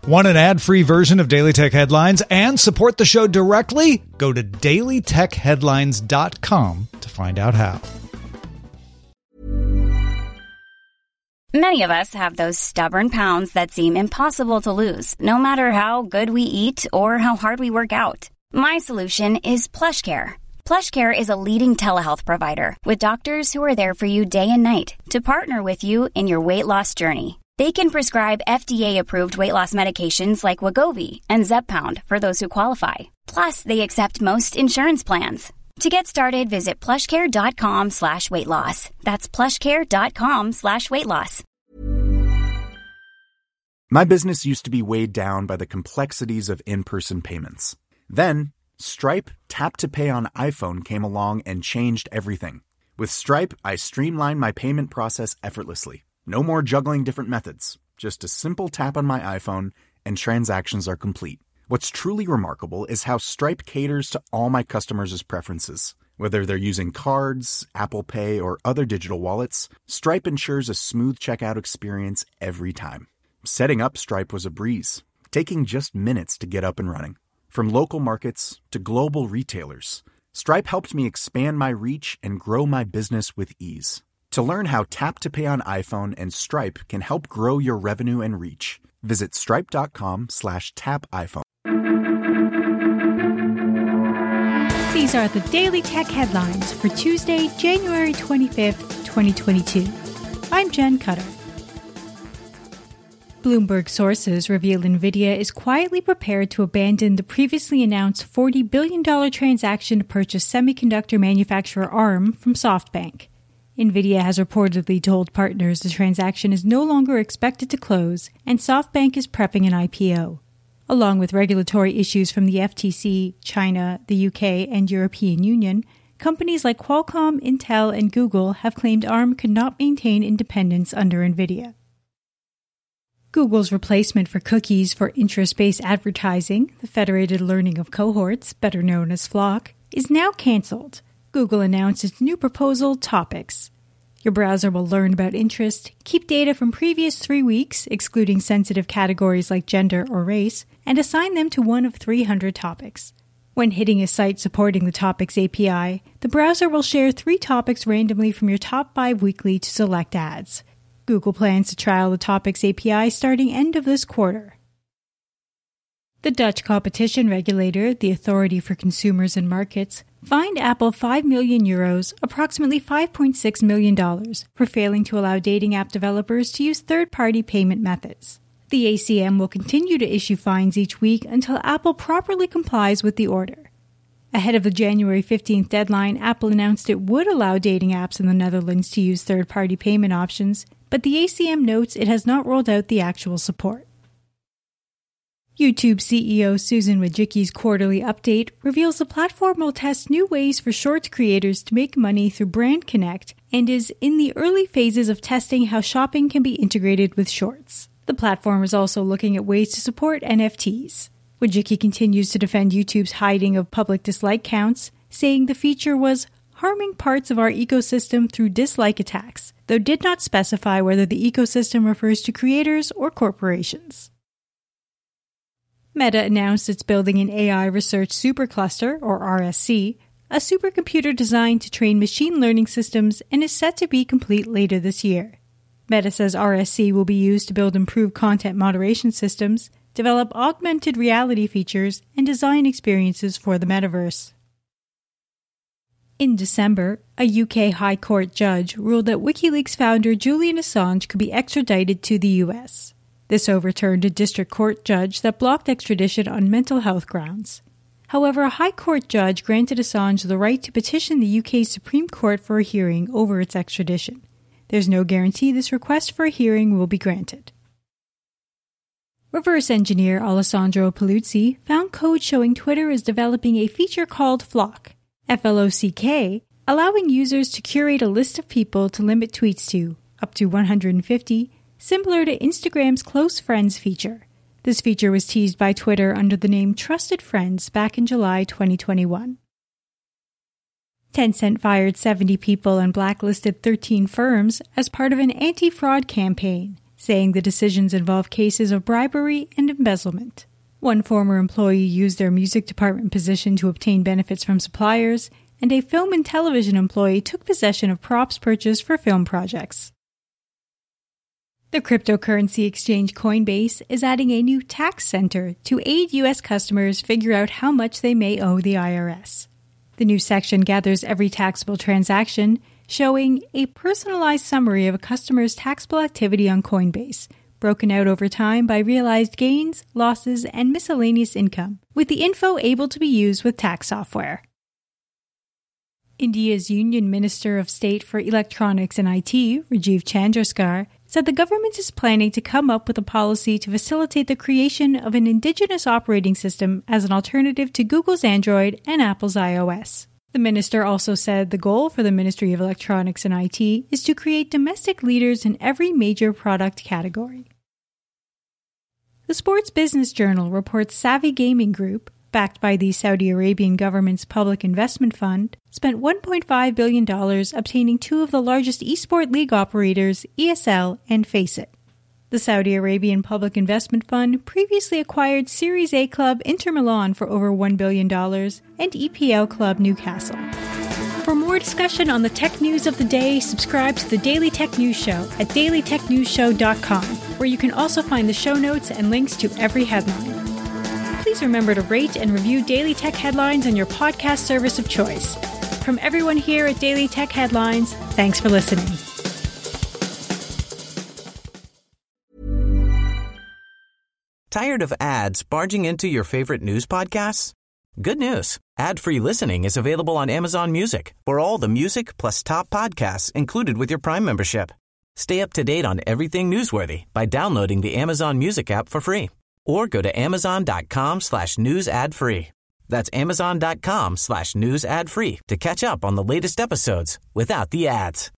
Want an ad-free version of Daily Tech Headlines and support the show directly? Go to dailytechheadlines.com to find out how. Many of us have those stubborn pounds that seem impossible to lose, no matter how good we eat or how hard we work out. My solution is PlushCare. PlushCare is a leading telehealth provider with doctors who are there for you day and night to partner with you in your weight loss journey. They can prescribe FDA-approved weight loss medications like Wegovy and Zepbound for those who qualify. Plus, they accept most insurance plans. To get started, visit plushcare.com/weightloss. That's plushcare.com/weightloss. My business used to be weighed down by the complexities of in-person payments. Then, Stripe Tap to Pay on iPhone came along and changed everything. With Stripe, I streamlined my payment process effortlessly. No more juggling different methods. Just a simple tap on my iPhone and transactions are complete. What's truly remarkable is how Stripe caters to all my customers' preferences. Whether they're using cards, Apple Pay, or other digital wallets, Stripe ensures a smooth checkout experience every time. Setting up Stripe was a breeze, taking just minutes to get up and running. From local markets to global retailers, Stripe helped me expand my reach and grow my business with ease. To learn how Tap to Pay on iPhone and Stripe can help grow your revenue and reach, visit stripe.com/tapiphone. These are the Daily Tech Headlines for Tuesday, January 25th, 2022. I'm Jen Cutter. Bloomberg sources reveal NVIDIA is quietly prepared to abandon the previously announced $40 billion transaction to purchase semiconductor manufacturer ARM from SoftBank. NVIDIA has reportedly told partners the transaction is no longer expected to close, and SoftBank is prepping an IPO. Along with regulatory issues from the FTC, China, the UK, and European Union, companies like Qualcomm, Intel, and Google have claimed ARM could not maintain independence under NVIDIA. Google's replacement for cookies for interest-based advertising, the Federated Learning of Cohorts, better known as FLoC, is now cancelled. Google announced its new proposal, Topics. Your browser will learn about interest, keep data from previous 3 weeks, excluding sensitive categories like gender or race, and assign them to one of 300 topics. When hitting a site supporting the Topics API, the browser will share 3 topics randomly from your top 5 weekly to select ads. Google plans to trial the Topics API starting end of this quarter. The Dutch competition regulator, the Authority for Consumers and Markets, fined Apple €5 million, approximately $5.6 million, for failing to allow dating app developers to use third-party payment methods. The ACM will continue to issue fines each week until Apple properly complies with the order. Ahead of the January 15th deadline, Apple announced it would allow dating apps in the Netherlands to use third-party payment options, but the ACM notes it has not rolled out the actual support. YouTube CEO Susan Wojcicki's quarterly update reveals the platform will test new ways for Shorts creators to make money through Brand Connect and is in the early phases of testing how shopping can be integrated with Shorts. The platform is also looking at ways to support NFTs. Wojcicki continues to defend YouTube's hiding of public dislike counts, saying the feature was harming parts of our ecosystem through dislike attacks, though did not specify whether the ecosystem refers to creators or corporations. Meta announced it's building an AI research supercluster, or RSC, a supercomputer designed to train machine learning systems and is set to be complete later this year. Meta says RSC will be used to build improved content moderation systems, develop augmented reality features, and design experiences for the metaverse. In December, a UK High Court judge ruled that WikiLeaks founder Julian Assange could be extradited to the US. This overturned a district court judge that blocked extradition on mental health grounds. However, a High Court judge granted Assange the right to petition the UK's Supreme Court for a hearing over its extradition. There's no guarantee this request for a hearing will be granted. Reverse engineer Alessandro Paluzzi found code showing Twitter is developing a feature called FLoC, F-L-O-C-K, allowing users to curate a list of people to limit tweets to, up to 150, similar to Instagram's Close Friends feature. This feature was teased by Twitter under the name Trusted Friends back in July 2021. Tencent fired 70 people and blacklisted 13 firms as part of an anti-fraud campaign, saying the decisions involve cases of bribery and embezzlement. One former employee used their music department position to obtain benefits from suppliers, and a film and television employee took possession of props purchased for film projects. The cryptocurrency exchange Coinbase is adding a new tax center to aid U.S. customers figure out how much they may owe the IRS. The new section gathers every taxable transaction, showing a personalized summary of a customer's taxable activity on Coinbase, broken out over time by realized gains, losses, and miscellaneous income, with the info able to be used with tax software. India's Union Minister of State for Electronics and IT, Rajiv Chandrasekhar, said the government is planning to come up with a policy to facilitate the creation of an indigenous operating system as an alternative to Google's Android and Apple's iOS. The minister also said the goal for the Ministry of Electronics and IT is to create domestic leaders in every major product category. The Sports Business Journal reports Savvy Gaming Group, backed by the Saudi Arabian government's public investment fund, spent $1.5 billion obtaining two of the largest esport league operators, ESL and Faceit. The Saudi Arabian Public Investment Fund previously acquired Series A club Inter Milan for over $1 billion and EPL club Newcastle. For more discussion on the tech news of the day, subscribe to the Daily Tech News Show at dailytechnewsshow.com, where you can also find the show notes and links to every headline. Please remember to rate and review Daily Tech Headlines on your podcast service of choice. From everyone here at Daily Tech Headlines, thanks for listening. Tired of ads barging into your favorite news podcasts? Good news. Ad-free listening is available on Amazon Music for all the music plus top podcasts included with your Prime membership. Stay up to date on everything newsworthy by downloading the Amazon Music app for free or go to amazon.com/news ad free. That's amazon.com/news ad free to catch up on the latest episodes without the ads.